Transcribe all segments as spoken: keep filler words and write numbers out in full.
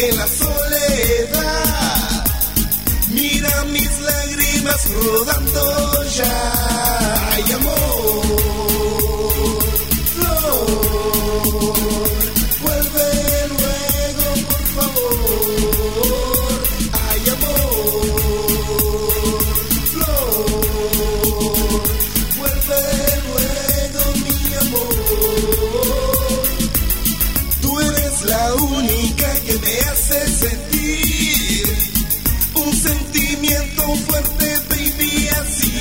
en la soledad. Mira mis lágrimas rodando ya. Ay, amor, flor, vuelve luego, por favor. Ay, amor, flor, vuelve luego, mi amor. Tú eres la única que me hace sentir un sentimiento fuerte, baby, así.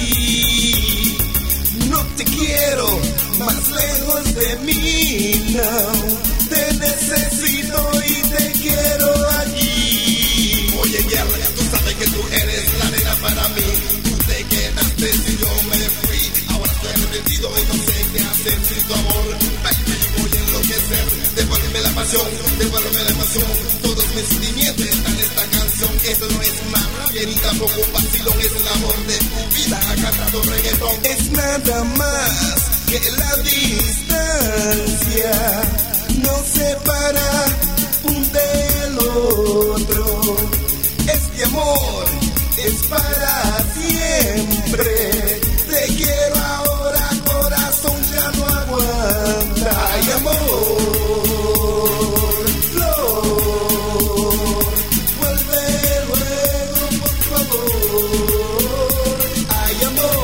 No te quiero más lejos de mí, no. Te necesito y te quiero allí. Oye, guerra, tú sabes que tú eres la nena para mí. Tú te quedaste y yo me fui. Ahora estoy arrepentido y no sé qué hacer sin tu amor. Baby, voy a enloquecer. Devuélveme la pasión, devuélveme la emoción. Todos mis sentimientos están en esta canción. Esto no es una rabia ni tampoco un vacilón. Es el amor de tu vida, ha cantado reggaetón. Es nada más que la distancia nos separa un del otro. Este amor es para siempre. Te quiero ahora, corazón, ya no aguanta. Ay, amor, flor, vuelve luego, por favor. Ay,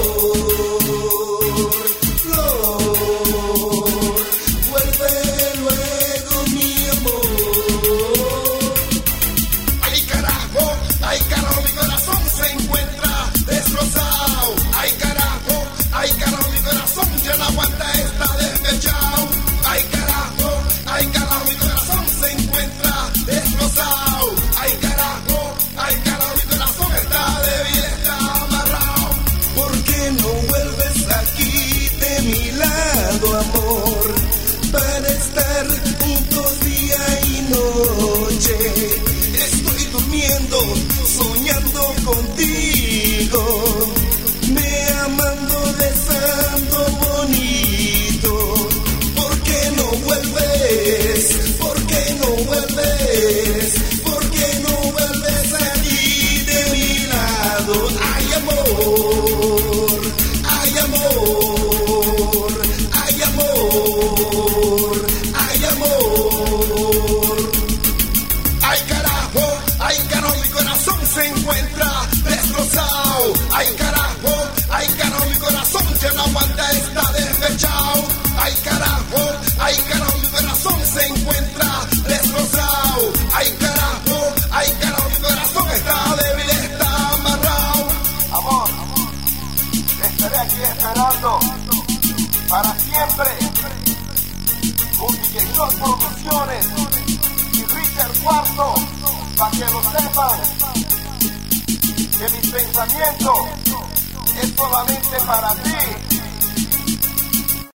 amor, flor, vuelve luego, mi amor. Ay, carajo, ay, carajo, mi corazón se encuentra destrozado. Ay, carajo, ay, carajo, mi corazón ya no aguanta, está despechado. Ay, carajo, ay, carajo, mi corazón se encuentra destrozado. Ay, carajo, ay, carajo, mi corazón está débil, está amarrado. ¿Por qué no vuelves aquí de mi lado, amor? Para estar juntos día y noche. Estoy durmiendo, soñando contigo. Me amando, besando bonito. ¿Por qué no vuelves? ¿Por qué no vuelves? ¿Por qué no vuelves aquí de mi lado? Ay, amor, ay, amor, ay, amor, ay, amor. Ay, carajo, ay, carajo, mi corazón se encuentra destrozado. Ay, carajo, ay, carajo, mi corazón ya no aguanta, está despechado. Ay, carajo, ay, carajo, mi corazón se encuentra destrozado. Ay, carajo, ay, carajo, mi corazón está débil, está amarrado. Amor, te estaré aquí esperando para siempre. Con D J Dos Producciones y Richard Cuarto, para que lo sepan, que mi pensamiento es solamente para ti.